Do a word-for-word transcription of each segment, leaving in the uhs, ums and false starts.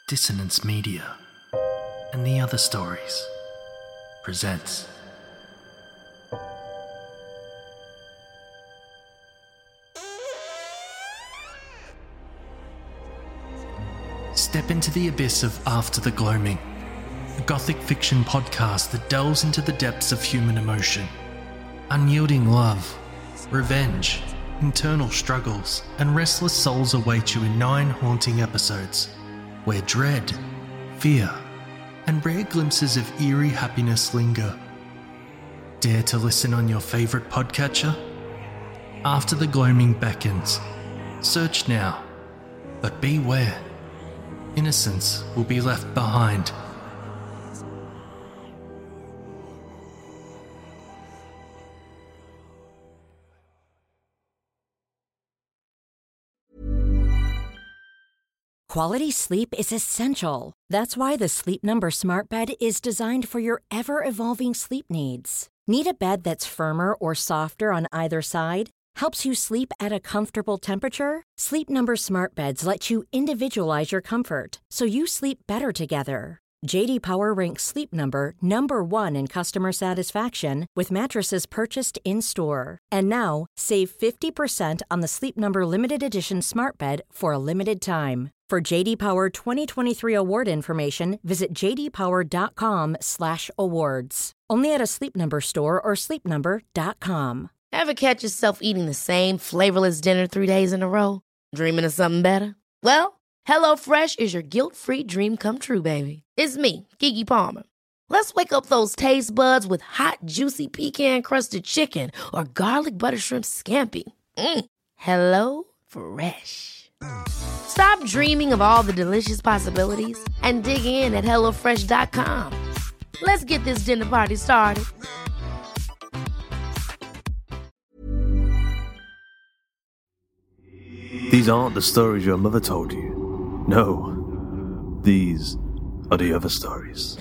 Dissonance Media and the Other Stories presents Step into the abyss of After the Gloaming, a gothic fiction podcast that delves into the depths of human emotion. Unyielding love, revenge, internal struggles, and restless souls await you in nine haunting episodes, where dread, fear, and rare glimpses of eerie happiness linger. Dare to listen on your favourite podcatcher? After the Gloaming beckons. Search now, but beware. Innocence will be left behind. Quality sleep is essential. That's why the Sleep Number Smart Bed is designed for your ever-evolving sleep needs. Need a bed that's firmer or softer on either side? Helps you sleep at a comfortable temperature? Sleep Number Smart Beds let you individualize your comfort, so you sleep better together. J D Power ranks Sleep Number number one in customer satisfaction with mattresses purchased in-store. And now, save fifty percent on the Sleep Number Limited Edition Smart Bed for a limited time. For J D Power twenty twenty-three award information, visit j d power dot com slash awards. Only at a Sleep Number store or sleep number dot com. Ever catch yourself eating the same flavorless dinner three days in a row? Dreaming of something better? Well, HelloFresh is your guilt-free dream come true, baby. It's me, Keke Palmer. Let's wake up those taste buds with hot, juicy pecan-crusted chicken or garlic butter shrimp scampi. Mm. Hello Fresh. Stop dreaming of all the delicious possibilities and dig in at hello fresh dot com. Let's get this dinner party started. These aren't the stories your mother told you. No, these are the other stories.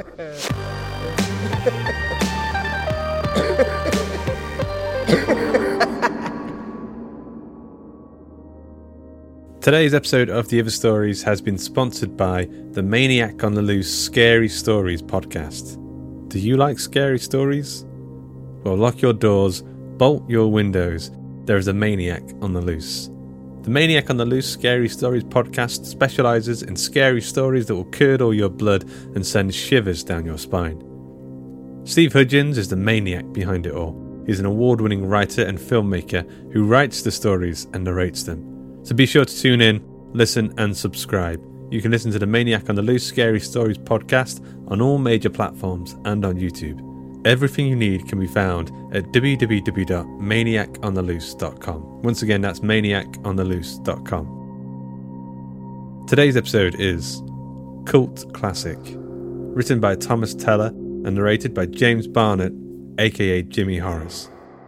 Today's episode of The Other Stories has been sponsored by the Maniac on the Loose Scary Stories podcast. Do you like scary stories? Well, lock your doors, bolt your windows. There is a maniac on the loose. The Maniac on the Loose Scary Stories podcast specialises in scary stories that will curdle your blood and send shivers down your spine. Steve Hudgens is the maniac behind it all. He's an award-winning writer and filmmaker who writes the stories and narrates them. So be sure to tune in, listen and subscribe. You can listen to the Maniac on the Loose Scary Stories podcast on all major platforms and on YouTube. Everything you need can be found at w w w dot maniac on the loose dot com. Once again, that's maniac on the loose dot com. Today's episode is Cult Classic, written by Thomas Teller and narrated by James Barnett, aka Jimmy Horace.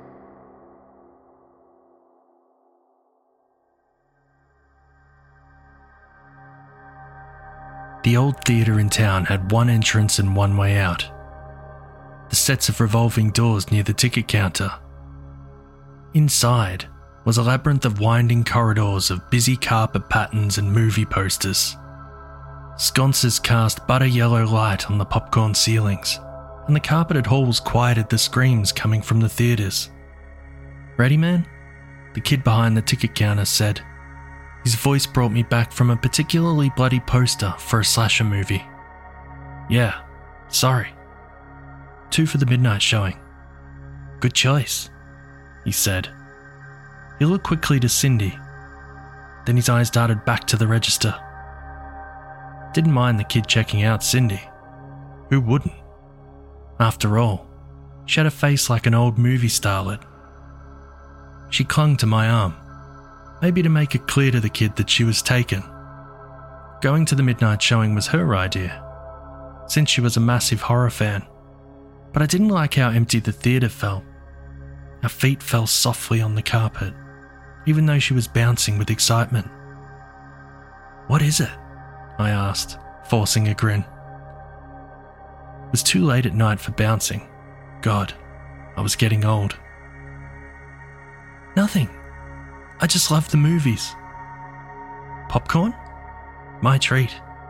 The old theatre in town had one entrance and one way out. The sets of revolving doors near the ticket counter. Inside was a labyrinth of winding corridors of busy carpet patterns and movie posters. Sconces cast butter yellow light on the popcorn ceilings, and the carpeted halls quieted the screams coming from the theatres. "Ready, man?" the kid behind the ticket counter said. His voice brought me back from a particularly bloody poster for a slasher movie. "Yeah, sorry. Two for the midnight showing." "Good choice," he said. He looked quickly to Cindy. Then his eyes darted back to the register. Didn't mind the kid checking out Cindy. Who wouldn't? After all, she had a face like an old movie starlet. She clung to my arm, maybe to make it clear to the kid that she was taken. Going to the midnight showing was her idea, since she was a massive horror fan. But I didn't like how empty the theatre felt. Her feet fell softly on the carpet, even though she was bouncing with excitement. "What is it?" I asked, forcing a grin. It was too late at night for bouncing. God, I was getting old. "Nothing. I just love the movies." "Popcorn? My treat.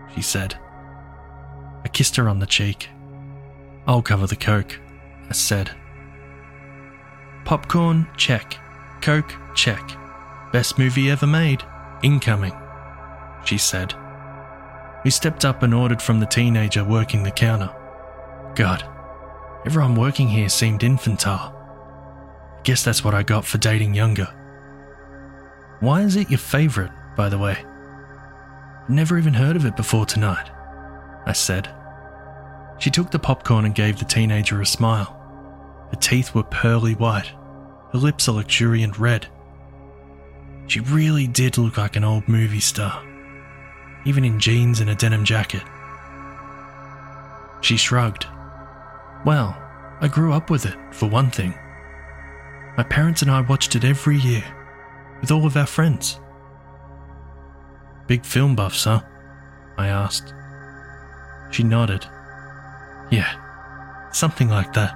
she said. I kissed her on the cheek. I'll cover the Coke, I said. Popcorn, check. Coke, check. Best movie ever made. Incoming, she said. We stepped up and ordered from the teenager working the counter. God, everyone working here seemed infantile. I guess that's what I got for dating younger. Why is it your favourite, by the way? I've never even heard of it before tonight, I said. She took the popcorn and gave the teenager a smile. Her teeth were pearly white, her lips a luxuriant red. She really did look like an old movie star, even in jeans and a denim jacket. She shrugged. Well, I grew up with it, for one thing. My parents and I watched it every year, with all of our friends. Big film buffs, huh? I asked. She nodded. Yeah, something like that.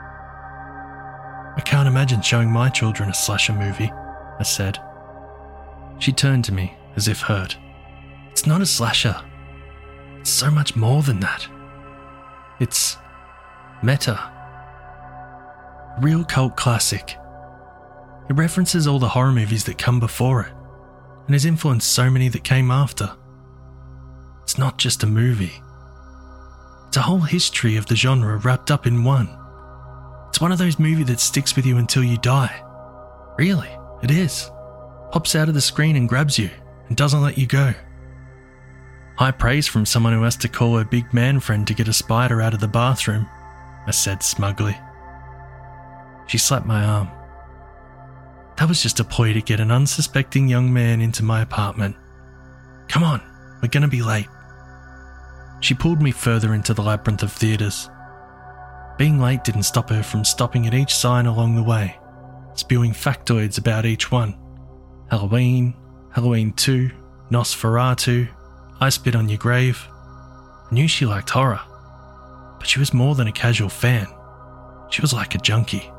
I can't imagine showing my children a slasher movie, I said. She turned to me as if hurt. It's not a slasher. It's so much more than that. It's meta. A real cult classic. It references all the horror movies that come before it and has influenced so many that came after. It's not just a movie. It's a whole history of the genre wrapped up in one. It's one of those movies that sticks with you until you die. Really, it is. Pops out of the screen and grabs you and doesn't let you go. High praise from someone who has to call her big man friend to get a spider out of the bathroom, I said smugly. She slapped my arm. That was just a ploy to get an unsuspecting young man into my apartment. Come on, we're going to be late. She pulled me further into the labyrinth of theatres. Being late didn't stop her from stopping at each sign along the way, spewing factoids about each one. Halloween, Halloween two, Nosferatu, I Spit on Your Grave. I knew she liked horror, but she was more than a casual fan. She was like a junkie.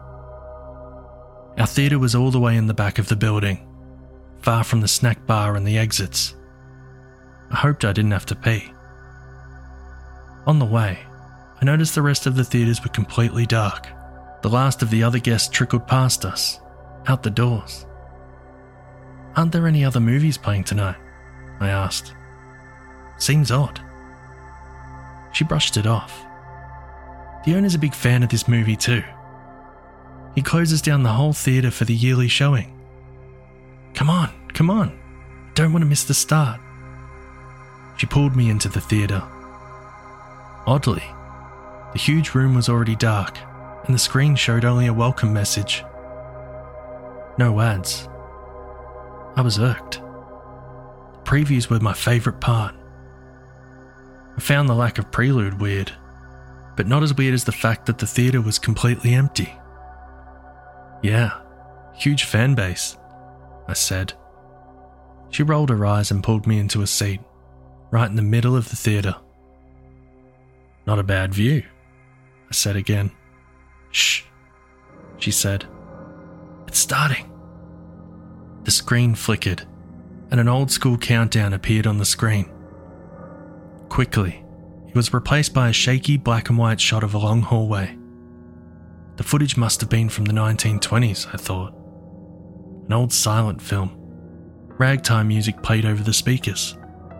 Our theatre was all the way in the back of the building, far from the snack bar and the exits. I hoped I didn't have to pee. On the way, I noticed the rest of the theatres were completely dark. The last of the other guests trickled past us, out the doors. Aren't there any other movies playing tonight? I asked. Seems odd. She brushed it off. The owner's a big fan of this movie too. He closes down the whole theatre for the yearly showing. Come on, come on. I don't want to miss the start. She pulled me into the theatre. Oddly, the huge room was already dark and the screen showed only a welcome message. No ads. I was irked. The previews were my favourite part. I found the lack of prelude weird, but not as weird as the fact that the theatre was completely empty. Yeah, huge fan base, I said. She rolled her eyes and pulled me into a seat, right in the middle of the theatre. Not a bad view, I said again. Shh, she said. It's starting. The screen flickered, and an old-school countdown appeared on the screen. Quickly, it was replaced by a shaky black and white shot of a long hallway. The footage must have been from the nineteen twenties, I thought. An old silent film. Ragtime music played over the speakers.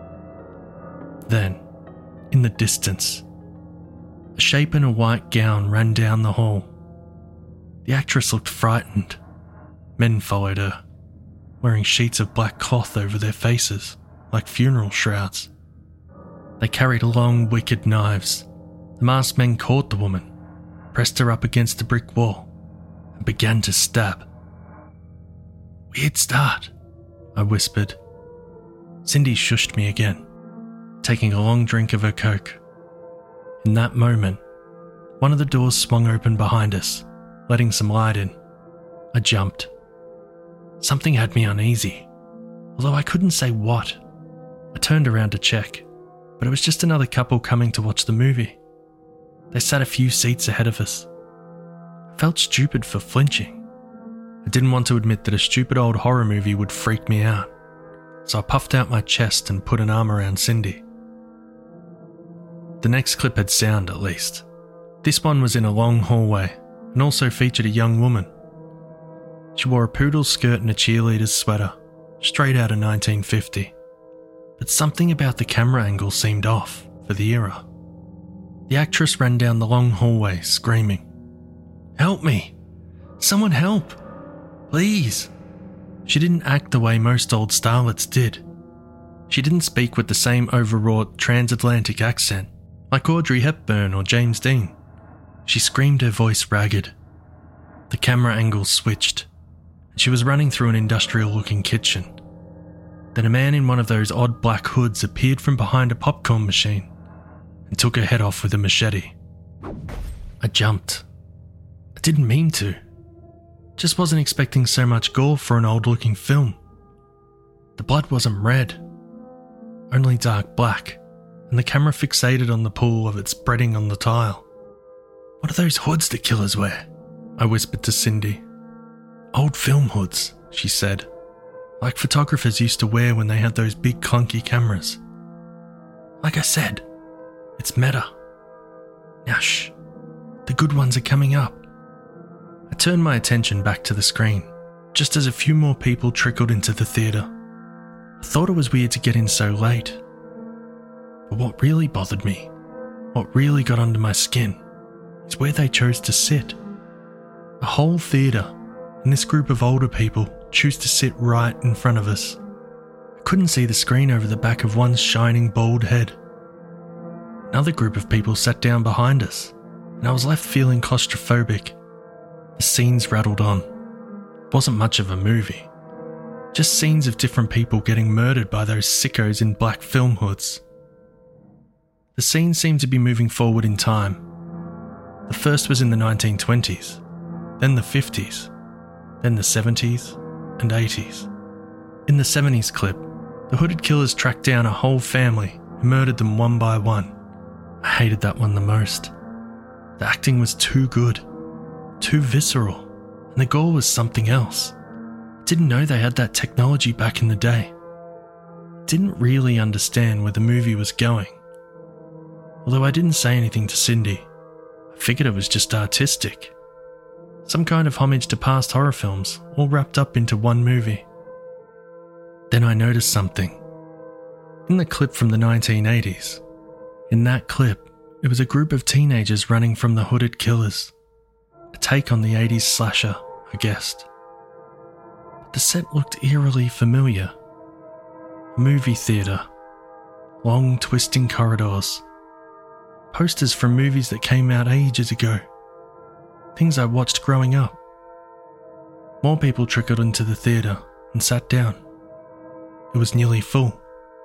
Then, in the distance, a shape in a white gown ran down the hall. The actress looked frightened. Men followed her, wearing sheets of black cloth over their faces, like funeral shrouds. They carried long, wicked knives. The masked men caught the woman, pressed her up against a brick wall, and began to stab. Weird start, I whispered. Cindy shushed me again, taking a long drink of her Coke. In that moment, one of the doors swung open behind us, letting some light in. I jumped. Something had me uneasy, although I couldn't say what. I turned around to check, but it was just another couple coming to watch the movie. They sat a few seats ahead of us. I felt stupid for flinching. I didn't want to admit that a stupid old horror movie would freak me out, so I puffed out my chest and put an arm around Cindy. The next clip had sound, at least. This one was in a long hallway and also featured a young woman. She wore a poodle skirt and a cheerleader's sweater, straight out of nineteen fifty. But something about the camera angle seemed off for the era. The actress ran down the long hallway screaming, "Help me! Someone help! Please!" She didn't act the way most old starlets did. She didn't speak with the same overwrought transatlantic accent like Audrey Hepburn or James Dean. She screamed her voice ragged. The camera angle switched, and she was running through an industrial-looking kitchen. Then a man in one of those odd black hoods appeared from behind a popcorn machine and took her head off with a machete. I jumped. I didn't mean to. Just wasn't expecting so much gore for an old-looking film. The blood wasn't red, only dark black, and the camera fixated on the pool of it spreading on the tile. "What are those hoods that killers wear?" I whispered to Cindy. "Old film hoods," she said, "like photographers used to wear when they had those big clunky cameras. Like I said, it's meta. Now shh, the good ones are coming up." I turned my attention back to the screen, just as a few more people trickled into the theatre. I thought it was weird to get in so late. But what really bothered me, what really got under my skin, is where they chose to sit. A whole theatre, and this group of older people choose to sit right in front of us. I couldn't see the screen over the back of one's shining bald head. Another group of people sat down behind us, and I was left feeling claustrophobic. The scenes rattled on. It wasn't much of a movie. Just scenes of different people getting murdered by those sickos in black film hoods. The scene seemed to be moving forward in time. The first was in the nineteen twenties, then the fifties, then the seventies and eighties. In the seventies clip, the hooded killers tracked down a whole family and murdered them one by one. I hated that one the most. The acting was too good, too visceral, and the gore was something else. I didn't know they had that technology back in the day. I didn't really understand where the movie was going. Although I didn't say anything to Cindy, I figured it was just artistic. Some kind of homage to past horror films, all wrapped up into one movie. Then I noticed something. In the clip from the nineteen eighties, in that clip, it was a group of teenagers running from the hooded killers. A take on the eighties slasher, I guessed. But the set looked eerily familiar. A movie theatre. Long twisting corridors. Posters from movies that came out ages ago. Things I watched growing up. More people trickled into the theatre and sat down. It was nearly full.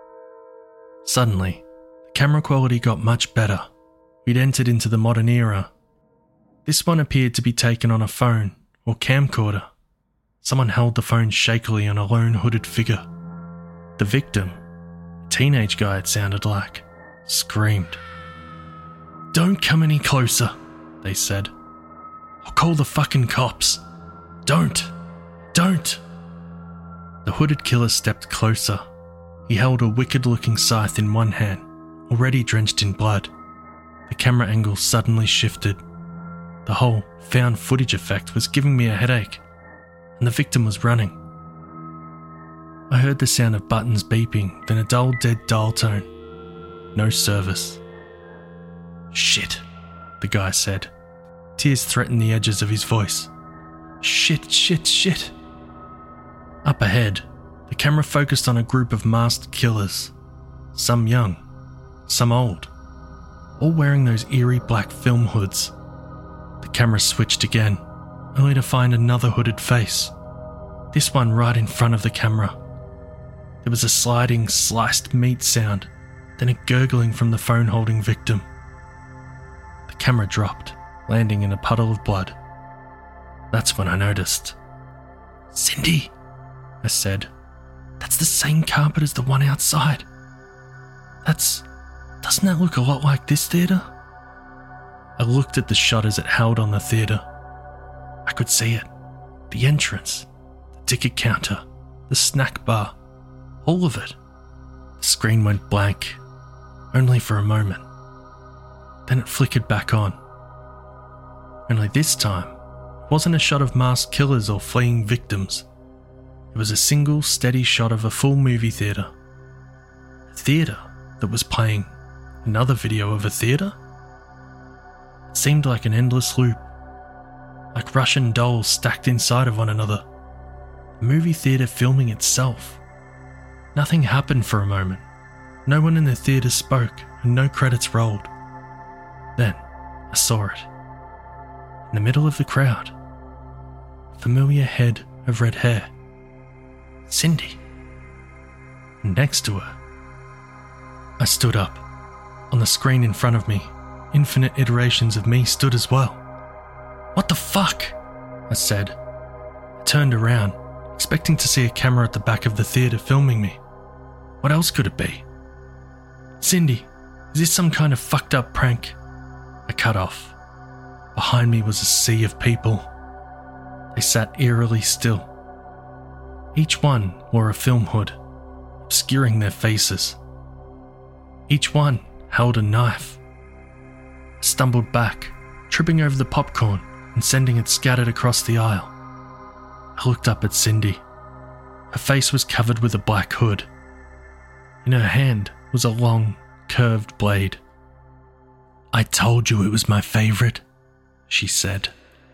Suddenly, the camera quality got much better. We'd entered into the modern era. This one appeared to be taken on a phone or camcorder. Someone held the phone shakily on a lone hooded figure. The victim, a teenage guy it sounded like, screamed. "Don't come any closer," they said. "I'll call the fucking cops. Don't. Don't." The hooded killer stepped closer. He held a wicked-looking scythe in one hand, already drenched in blood. The camera angle suddenly shifted. The whole found footage effect was giving me a headache, and the victim was running. I heard the sound of buttons beeping, then a dull dead dial tone. No service. "Shit," the guy said. Tears threatened the edges of his voice. "Shit, shit, shit." Up ahead, the camera focused on a group of masked killers. Some young, some old, all wearing those eerie black film hoods. The camera switched again, only to find another hooded face. This one right in front of the camera. There was a sliding, sliced meat sound, then a gurgling from the phone-holding victim. The camera dropped, landing in a puddle of blood. That's when I noticed. "Cindy," I said, "that's the same carpet as the one outside. That's... doesn't that look a lot like this theatre?" I looked at the shot as it held on the theatre. I could see it. The entrance, the ticket counter, the snack bar, all of it. The screen went blank, only for a moment. Then it flickered back on. Only this time, it wasn't a shot of masked killers or fleeing victims. It was a single, steady shot of a full movie theatre. A theatre that was playing another video of a theatre? It seemed like an endless loop, like Russian dolls stacked inside of one another. A movie theatre filming itself. Nothing happened for a moment. No one in the theatre spoke and no credits rolled. Then, I saw it. In the middle of the crowd, a familiar head of red hair. Cindy. And next to her, I stood up. On the screen in front of me, infinite iterations of me stood as well. What the fuck? I said. I turned around, expecting to see a camera at the back of the theatre filming me. What else could it be? Cindy, is this some kind of fucked up prank? I cut off. Behind me was a sea of people. They sat eerily still. Each one wore a film hood, obscuring their faces. Each one held a knife. I stumbled back, tripping over the popcorn and sending it scattered across the aisle. I looked up at Cindy. Her face was covered with a black hood. In her hand was a long, curved blade. I told you it was my favourite, she said.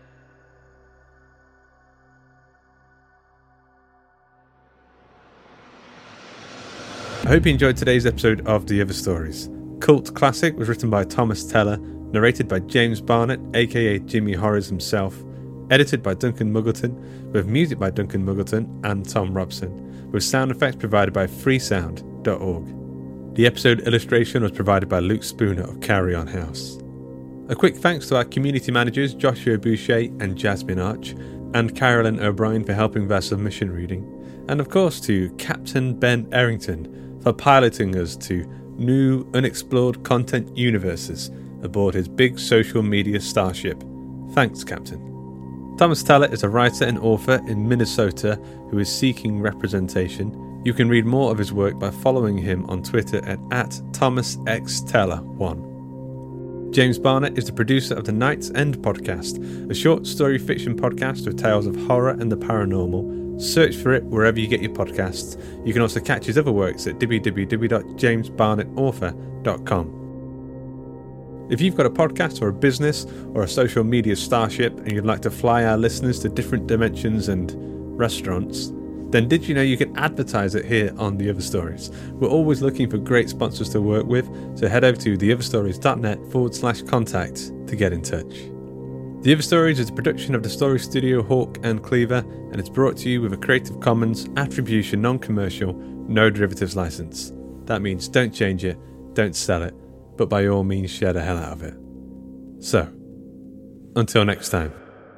I hope you enjoyed today's episode of The Other Stories. Cult Classic was written by Thomas Teller, narrated by James Barnett, aka Jimmy Horrors himself, edited by Duncan Muggleton, with music by Duncan Muggleton and Tom Robson, with sound effects provided by freesound dot org. The episode illustration was provided by Luke Spooner of Carry On House. A quick thanks to our community managers Joshua Boucher and Jasmine Arch, and Carolyn O'Brien for helping with our submission reading, and of course to Captain Ben Errington for piloting us to new, unexplored content universes aboard his big social media starship. Thanks, Captain. Thomas Teller is a writer and author in Minnesota who is seeking representation. You can read more of his work by following him on Twitter at, at Thomas X Teller one. James Barnett is the producer of the Night's End podcast, a short story fiction podcast with tales of horror and the paranormal. Search for it wherever you get your podcasts. You can also catch his other works at w w w dot james barnett author dot com. If you've got a podcast or a business or a social media starship and you'd like to fly our listeners to different dimensions and restaurants, then did you know you can advertise it here on The Other Stories? We're always looking for great sponsors to work with, so head over to theotherstories.net forward slash contact to get in touch. The Other Stories is a production of the Story Studio Hawk and Cleaver, and it's brought to you with a Creative Commons Attribution Non-Commercial No Derivatives license. That means don't change it, don't sell it, but by all means share the hell out of it. So, until next time.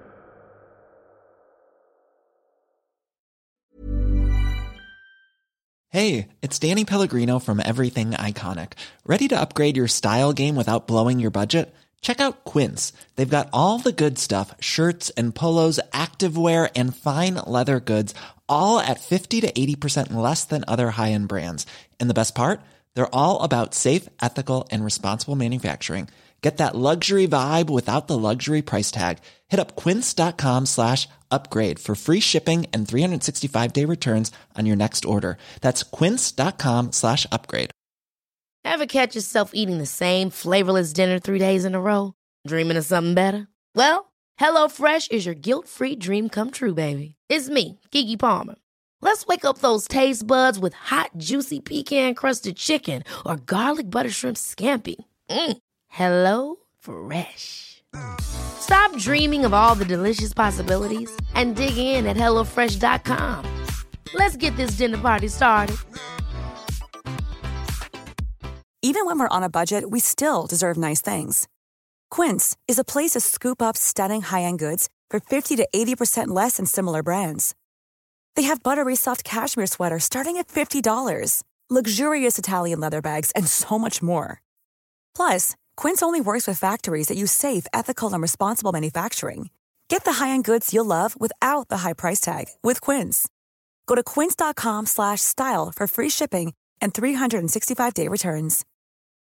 Hey, it's Danny Pellegrino from Everything Iconic. Ready to upgrade your style game without blowing your budget? Check out Quince. They've got all the good stuff, shirts and polos, activewear, and fine leather goods, all at fifty to eighty percent less than other high-end brands. And the best part? They're all about safe, ethical, and responsible manufacturing. Get that luxury vibe without the luxury price tag. Hit up quince.com slash upgrade for free shipping and three sixty-five day returns on your next order. That's quince.com slash upgrade. Ever catch yourself eating the same flavorless dinner three days in a row? Dreaming of something better? Well, HelloFresh is your guilt-free dream come true, baby. It's me, Keke Palmer. Let's wake up those taste buds with hot, juicy pecan-crusted chicken or garlic butter shrimp scampi. Mm. Hello Fresh. Stop dreaming of all the delicious possibilities and dig in at hello fresh dot com. Let's get this dinner party started. Even when we're on a budget, we still deserve nice things. Quince is a place to scoop up stunning high-end goods for fifty to eighty percent less than similar brands. They have buttery soft cashmere sweaters starting at fifty dollars, luxurious Italian leather bags, and so much more. Plus, Quince only works with factories that use safe, ethical, and responsible manufacturing. Get the high-end goods you'll love without the high price tag with Quince. Go to quince.com slash style for free shipping and three sixty-five day returns.